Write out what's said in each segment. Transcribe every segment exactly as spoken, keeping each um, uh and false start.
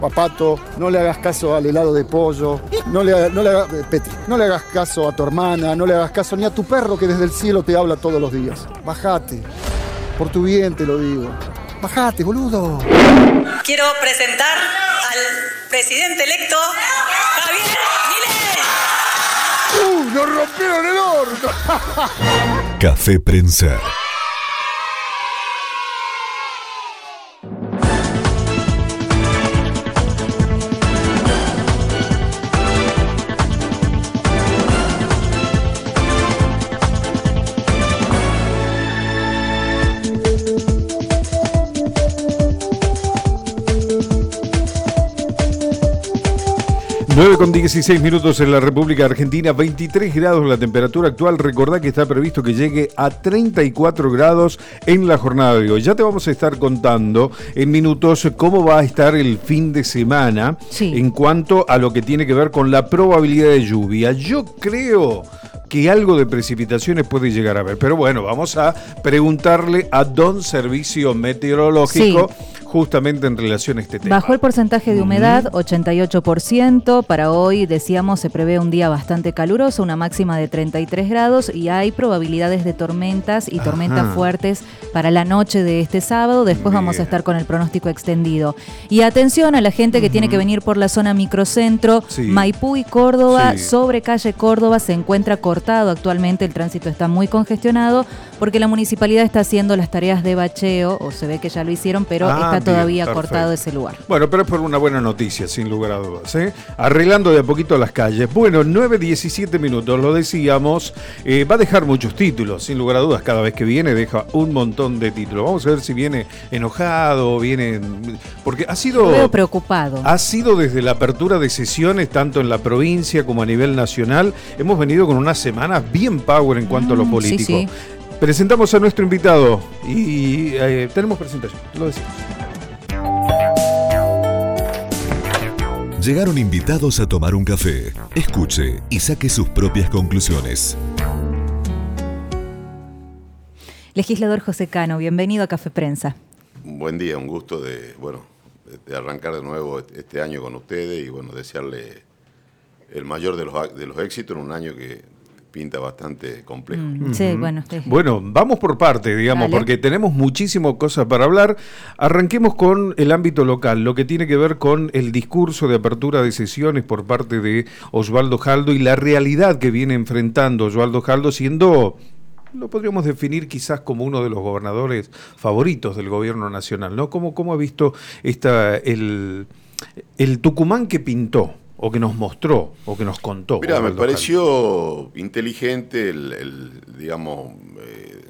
a Pato, no le hagas caso al helado de pollo, no le, no, le hagas, Petri, no le hagas caso a tu hermana, no le hagas caso ni a tu perro que desde el cielo te habla todos los días. Bajate, por tu bien te lo digo. Bajate, boludo. Quiero presentar al presidente electo, Javier Milei. ¡Uh, nos rompieron el horno! Café Prensa. nueve con dieciséis minutos en la República Argentina, veintitrés grados la temperatura actual. Recordá que está previsto que llegue a treinta y cuatro grados en la jornada de hoy. Ya te vamos a estar contando en minutos cómo va a estar el fin de semana, sí, en cuanto a lo que tiene que ver con la probabilidad de lluvia. Yo creo que algo de precipitaciones puede llegar a haber, pero bueno, vamos a preguntarle a Don Servicio Meteorológico, sí, justamente en relación a este tema. Bajó el porcentaje de humedad, ochenta y ocho por ciento. Para hoy, decíamos, se prevé un día bastante caluroso, una máxima de treinta y tres grados, y hay probabilidades de tormentas y tormentas Ajá. fuertes para la noche de este sábado. Después Bien. vamos a estar con el pronóstico extendido. Y atención a la gente que uh-huh. tiene que venir por la zona microcentro, sí. Maipú y Córdoba, sí. sobre calle Córdoba se encuentra cortado actualmente, el tránsito está muy congestionado porque la municipalidad está haciendo las tareas de bacheo, o se ve que ya lo hicieron, pero ah, está bien, todavía perfecto. cortado ese lugar. Bueno, pero es por una buena noticia, sin lugar a dudas, ¿eh? Arreglando de a poquito las calles. Bueno, nueve diecisiete minutos, lo decíamos, eh, va a dejar muchos títulos, sin lugar a dudas, cada vez que viene deja un montón de títulos. Vamos a ver si viene enojado, viene... porque ha sido... Lo veo preocupado. Ha sido desde la apertura de sesiones, tanto en la provincia como a nivel nacional, hemos venido con una semana bien power en cuanto mm, a lo político. Sí, sí. Presentamos a nuestro invitado y eh, tenemos presentación, lo decimos. Llegaron invitados a tomar un café. Escuche y saque sus propias conclusiones. Legislador José Cano, bienvenido a Café Prensa. Un buen día, un gusto de, bueno, de arrancar de nuevo este año con ustedes y bueno, desearle el mayor de los, de los éxitos en un año que pinta bastante complejo. Mm, sí, uh-huh. bueno. Sí. Bueno, vamos por parte, digamos, Dale. porque tenemos muchísimas cosas para hablar. Arranquemos con el ámbito local, lo que tiene que ver con el discurso de apertura de sesiones por parte de Osvaldo Jaldo y la realidad que viene enfrentando Osvaldo Jaldo, siendo, lo podríamos definir quizás como uno de los gobernadores favoritos del gobierno nacional, ¿no? ¿Cómo, cómo ha visto esta, el, el Tucumán que pintó? O que nos mostró, o que nos contó. Mira, me pareció inteligente el, el digamos, eh,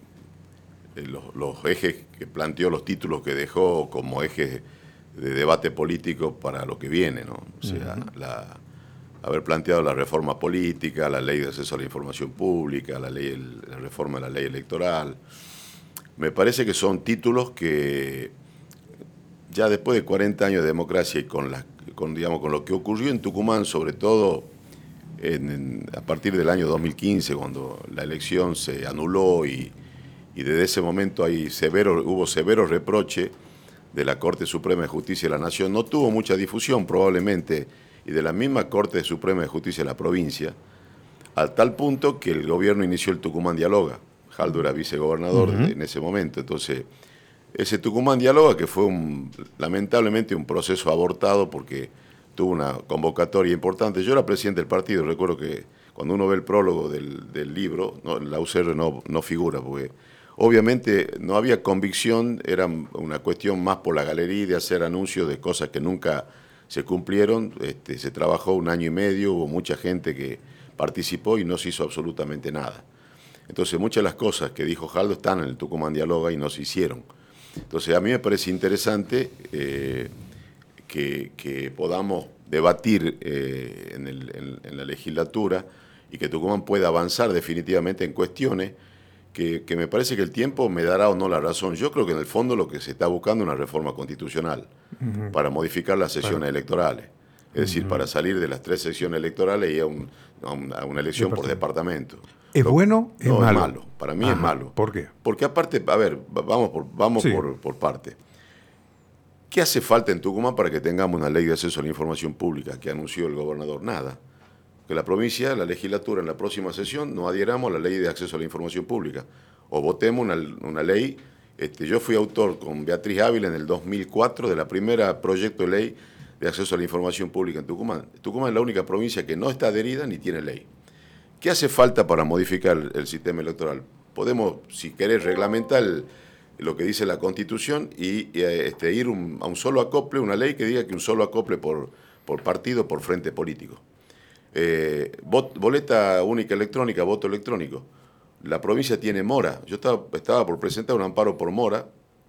los, los ejes que planteó, los títulos que dejó como ejes de debate político para lo que viene, ¿no? O sea, uh-huh. la, haber planteado la reforma política, la ley de acceso a la información pública, la ley, la reforma de la ley electoral. Me parece que son títulos que ya después de cuarenta años de democracia y con las Con, digamos, con lo que ocurrió en Tucumán, sobre todo en, en, a partir del año dos mil quince, cuando la elección se anuló y, y desde ese momento hay severo, hubo severo reproche de la Corte Suprema de Justicia de la Nación. No tuvo mucha difusión probablemente, y de la misma Corte Suprema de Justicia de la provincia, a tal punto que el gobierno inició el Tucumán Dialoga. Jaldo era vicegobernador uh-huh. en ese momento, entonces... Ese Tucumán Dialoga, que fue un, lamentablemente un proceso abortado porque tuvo una convocatoria importante. Yo era presidente del partido, recuerdo que cuando uno ve el prólogo del, del libro, no, la U C R no, no figura, porque obviamente no había convicción, era una cuestión más por la galería de hacer anuncios de cosas que nunca se cumplieron. Este, se trabajó un año y medio, hubo mucha gente que participó y no se hizo absolutamente nada. Entonces muchas de las cosas que dijo Jaldo están en el Tucumán Dialoga y no se hicieron. Entonces a mí me parece interesante eh, que, que podamos debatir eh, en, el, en, en la legislatura y que Tucumán pueda avanzar definitivamente en cuestiones que, que me parece que el tiempo me dará o no la razón. Yo creo que en el fondo lo que se está buscando es una reforma constitucional uh-huh. para modificar las sesiones bueno. electorales. Es decir, uh-huh. para salir de las tres sesiones electorales y a, un, a, un, a una elección por departamento. ¿Es lo, bueno? ¿Es no, malo? es malo. Para mí Ajá. es malo. ¿Por qué? Porque aparte, a ver, vamos por, vamos sí. por, por parte. ¿Qué hace falta en Tucumán para que tengamos una ley de acceso a la información pública que anunció el gobernador? Nada. Que la provincia, la legislatura en la próxima sesión no adhieramos a la ley de acceso a la información pública o votemos una, una ley. Este, yo fui autor con Beatriz Ávila en el dos mil cuatro de la primera proyecto de ley de acceso a la información pública en Tucumán. Tucumán es la única provincia que no está adherida ni tiene ley. ¿Qué hace falta para modificar el, el sistema electoral? Podemos, si querés, reglamentar el, lo que dice la Constitución y, y este, ir un, a un solo acople, una ley que diga que un solo acople por, por partido, por frente político. Eh, bot, boleta única electrónica, voto electrónico. La provincia tiene mora. Yo estaba, estaba por presentar un amparo por mora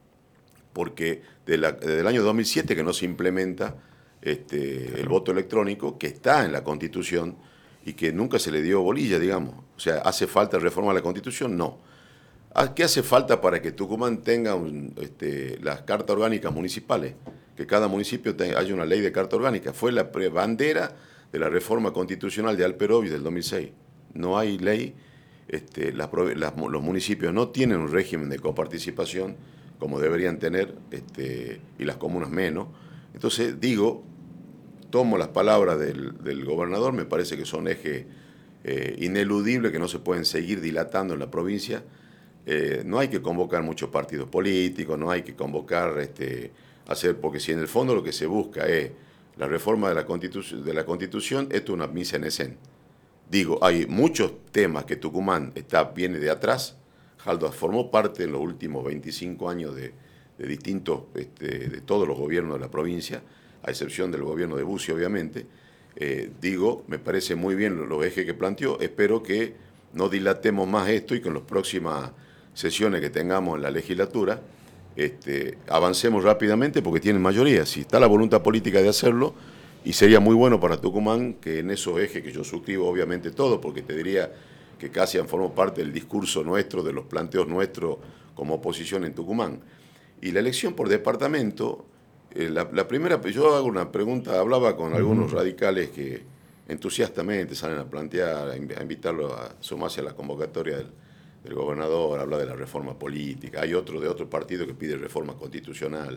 porque de la, desde el año dos mil siete que no se implementa este, claro. el voto electrónico, que está en la Constitución y que nunca se le dio bolilla, digamos. O sea, ¿hace falta reforma a la Constitución? No. ¿Qué hace falta para que Tucumán tenga un, este, las cartas orgánicas municipales? Que cada municipio tenga, haya una ley de carta orgánica. Fue la bandera de la reforma constitucional de Alperovich del dos mil seis. No hay ley, este, las, las, los municipios no tienen un régimen de coparticipación como deberían tener, este, y las comunas menos. Entonces, digo, tomo las palabras del, del gobernador, me parece que son ejes eh, ineludibles que no se pueden seguir dilatando en la provincia. Eh, no hay que convocar muchos partidos políticos, no hay que convocar, este, hacer, porque si en el fondo lo que se busca es la reforma de la Constitución, de la Constitución, esto es una misa en escena. Digo, hay muchos temas que Tucumán está, viene de atrás. Jaldo formó parte en los últimos veinticinco años de, de distintos, este, de todos los gobiernos de la provincia, a excepción del gobierno de Bussi, obviamente. Eh, digo, me parece muy bien los ejes que planteó. Espero que no dilatemos más esto y que en las próximas sesiones que tengamos en la legislatura Este, avancemos rápidamente porque tienen mayoría, si está la voluntad política de hacerlo, y sería muy bueno para Tucumán que en esos ejes que yo suscribo obviamente todo, porque te diría que casi han formado parte del discurso nuestro, de los planteos nuestros como oposición en Tucumán. Y la elección por departamento, eh, la, la primera, yo hago una pregunta, hablaba con algunos radicales que entusiastamente salen a plantear, a invitarlo a sumarse a la convocatoria del del gobernador, habla de la reforma política, hay otro de otro partido que pide reforma constitucional.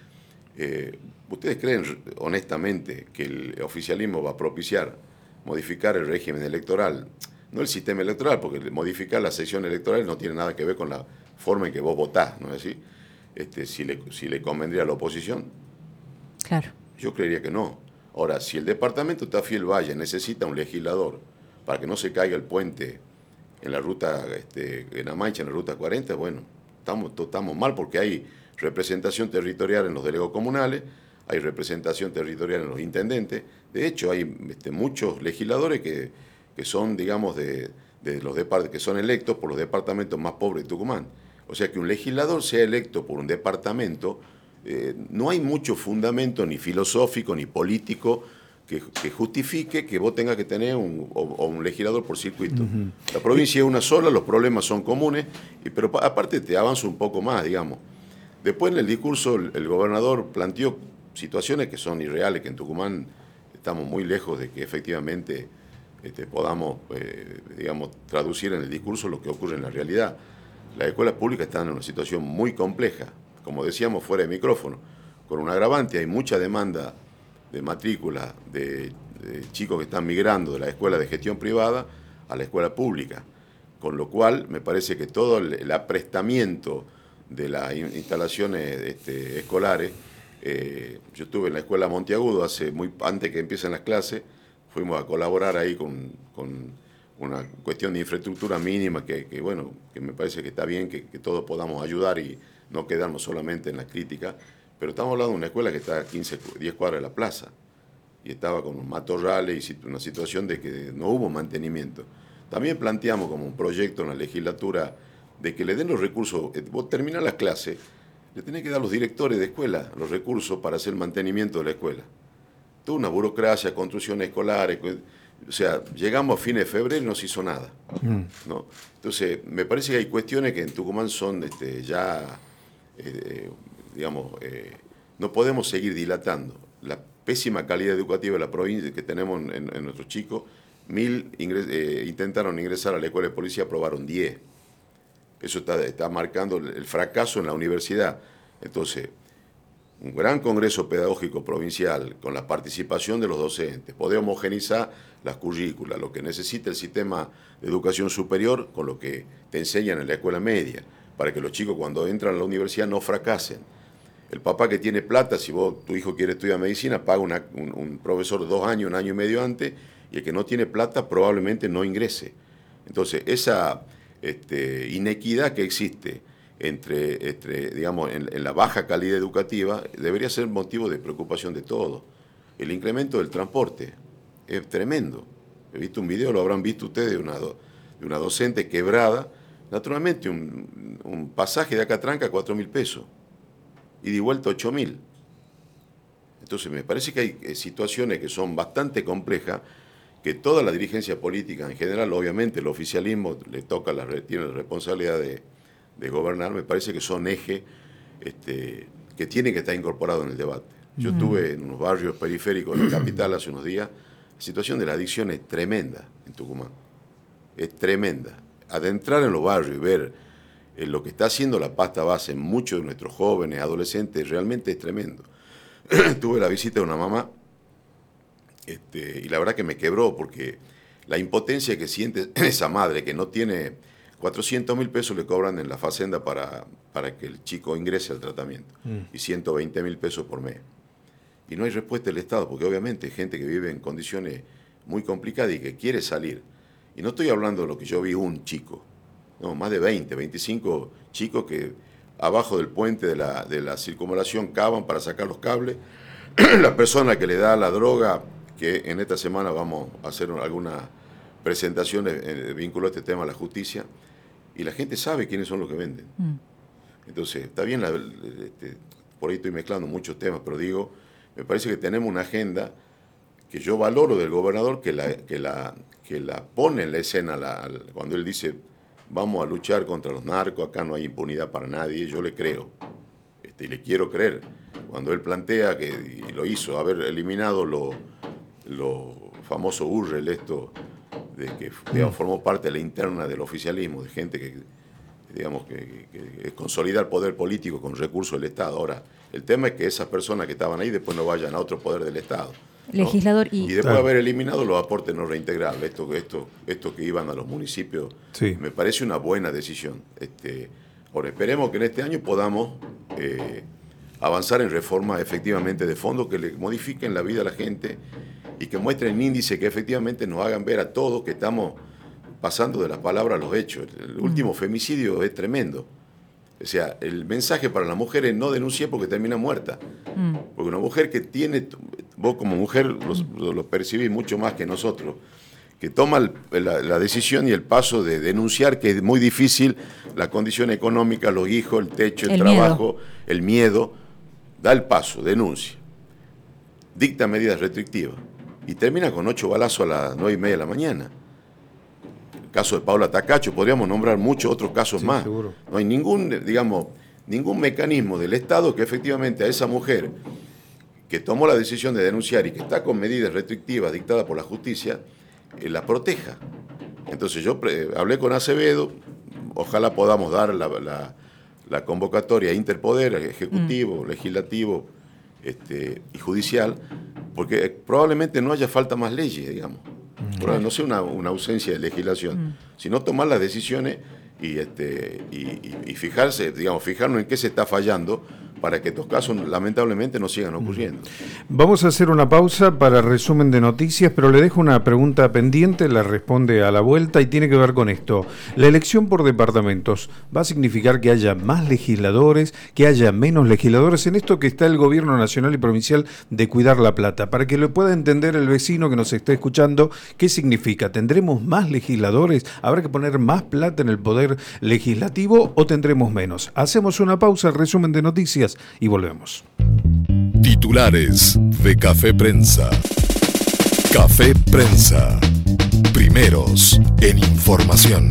Eh, ¿Ustedes creen honestamente que el oficialismo va a propiciar modificar el régimen electoral? No el sistema electoral, porque modificar la sección electoral no tiene nada que ver con la forma en que vos votás, ¿no es así? Este, si, le, si le convendría a la oposición. Claro. Yo creería que no. Ahora, si el departamento Tafí el Valle necesita un legislador para que no se caiga el puente en la ruta, este, en Amaicha, en la ruta cuarenta, bueno, estamos, estamos mal porque hay representación territorial en los delegados comunales, hay representación territorial en los intendentes. De hecho, hay este, muchos legisladores que, que son, digamos, de, de los depart- que son electos por los departamentos más pobres de Tucumán. O sea, que un legislador sea electo por un departamento, eh, no hay mucho fundamento ni filosófico ni político Que, que justifique que vos tengas que tener un, o, o un legislador por circuito. Uh-huh. La provincia es una sola, los problemas son comunes, y, pero pa, aparte te avanza un poco más, digamos. Después en el discurso el, el gobernador planteó situaciones que son irreales, que en Tucumán estamos muy lejos de que efectivamente este, podamos, eh, digamos, traducir en el discurso lo que ocurre en la realidad. Las escuelas públicas están en una situación muy compleja, como decíamos fuera de micrófono, con un agravante, hay mucha demanda de matrícula de, de chicos que están migrando de la escuela de gestión privada a la escuela pública, con lo cual me parece que todo el, el aprestamiento de las instalaciones este, escolares, eh, yo estuve en la escuela Monteagudo hace muy antes que empiecen las clases, fuimos a colaborar ahí con, con una cuestión de infraestructura mínima que, que bueno, que me parece que está bien que, que todos podamos ayudar y no quedarnos solamente en la crítica. Pero estamos hablando de una escuela que está a quince, diez cuadras de la plaza y estaba con un matorrales y una situación de que no hubo mantenimiento. También planteamos como un proyecto en la legislatura de que le den los recursos, vos terminás las clases, le tenés que dar a los directores de escuela los recursos para hacer el mantenimiento de la escuela. Toda una burocracia, construcciones escolares, o sea, llegamos a fines de febrero y no se hizo nada, ¿no? Entonces, me parece que hay cuestiones que en Tucumán son este, ya... Eh, digamos, eh, no podemos seguir dilatando. La pésima calidad educativa de la provincia que tenemos en, en nuestros chicos, mil ingres, eh, intentaron ingresar a la escuela de policía, aprobaron diez. Eso está, está marcando el fracaso en la universidad. Entonces, un gran congreso pedagógico provincial con la participación de los docentes, poder homogeneizar las currículas, lo que necesita el sistema de educación superior con lo que te enseñan en la escuela media, para que los chicos cuando entran a la universidad no fracasen. El papá que tiene plata, si vos, tu hijo quiere estudiar medicina, paga una, un, un profesor dos años, un año y medio antes, y el que no tiene plata probablemente no ingrese. Entonces, esa este, inequidad que existe entre, entre digamos, en, en la baja calidad educativa, debería ser motivo de preocupación de todos. El incremento del transporte es tremendo. He visto un video, lo habrán visto ustedes, de una, do, de una docente quebrada. Naturalmente, un, un pasaje de Acatranca a cuatro mil pesos y de vuelta ocho mil. Entonces, me parece que hay situaciones que son bastante complejas, que toda la dirigencia política en general, obviamente el oficialismo le toca la, tiene la responsabilidad de, de gobernar, me parece que son ejes este, que tienen que estar incorporados en el debate. Yo uh-huh. estuve en unos barrios periféricos de la capital hace unos días. La situación de la adicción es tremenda en Tucumán. Es tremenda. Adentrar en los barrios y ver eh, lo que está haciendo la pasta base en muchos de nuestros jóvenes, adolescentes, realmente es tremendo. Tuve la visita de una mamá este, y la verdad que me quebró, porque la impotencia que siente esa madre que no tiene cuatrocientos mil pesos, le cobran en la facenda para, para que el chico ingrese al tratamiento mm. y ciento veinte mil pesos por mes. Y no hay respuesta del Estado, porque obviamente hay gente que vive en condiciones muy complicadas y que quiere salir. Y no estoy hablando de lo que yo vi un chico, no, más de veinte, veinticinco chicos que abajo del puente de la, de la circunvalación cavan para sacar los cables. La persona que le da la droga, que en esta semana vamos a hacer algunas presentaciones eh, vinculado a este tema a la justicia, y la gente sabe quiénes son los que venden. Mm. Entonces, está bien, la, este, por ahí estoy mezclando muchos temas, pero digo, me parece que tenemos una agenda que yo valoro del gobernador, que la, que la, que la pone en la escena la, cuando él dice, vamos a luchar contra los narcos, acá no hay impunidad para nadie, yo le creo, este, y le quiero creer. Cuando él plantea, que y lo hizo, haber eliminado lo, lo famoso U R L, esto de que digamos, formó parte de la interna del oficialismo, de gente que, digamos, que, que, que consolida el poder político con recursos del Estado. Ahora, el tema es que esas personas que estaban ahí después no vayan a otro poder del Estado, ¿no? Legislador y... y después de haber eliminado los aportes no reintegrables, esto, esto, esto que iban a los municipios, sí. Me parece una buena decisión. Este, ahora, esperemos que en este año podamos eh, avanzar en reformas efectivamente de fondo que le modifiquen la vida a la gente y que muestren índices que efectivamente nos hagan ver a todos que estamos pasando de las palabras a los hechos. El último femicidio es tremendo. O sea, el mensaje para las mujeres es no denunciar porque termina muerta. Mm. Porque una mujer que tiene, vos como mujer lo, lo percibís mucho más que nosotros, que toma el, la, la decisión y el paso de denunciar, que es muy difícil, la condición económica, los hijos, el techo, el, el trabajo, miedo. el miedo, da el paso, denuncia, dicta medidas restrictivas y termina con ocho balazos a las nueve y media de la mañana. Caso de Paula Tacacho, podríamos nombrar muchos otros casos sí, más. Seguro. No hay ningún, digamos, ningún mecanismo del Estado que efectivamente a esa mujer que tomó la decisión de denunciar y que está con medidas restrictivas dictadas por la justicia, eh, la proteja. Entonces yo pre- hablé con Acevedo, ojalá podamos dar la, la, la convocatoria interpoder, ejecutivo, mm. legislativo este, y judicial, porque probablemente no haya falta más leyes, digamos. Claro. No sea una, una ausencia de legislación, mm. sino tomar las decisiones y, este, y, y, y fijarse, digamos, fijarnos en qué se está fallando para que estos casos lamentablemente no sigan ocurriendo. Vamos a hacer una pausa para resumen de noticias, pero le dejo una pregunta pendiente, la responde a la vuelta y tiene que ver con esto. La elección por departamentos va a significar que haya más legisladores, que haya menos legisladores en esto que está el gobierno nacional y provincial de cuidar la plata. Para que lo pueda entender el vecino que nos esté escuchando, ¿qué significa? ¿Tendremos más legisladores? ¿Habrá que poner más plata en el poder legislativo o tendremos menos? Hacemos una pausa, resumen de noticias y volvemos. Titulares de Café Prensa. Café Prensa. Primeros en información.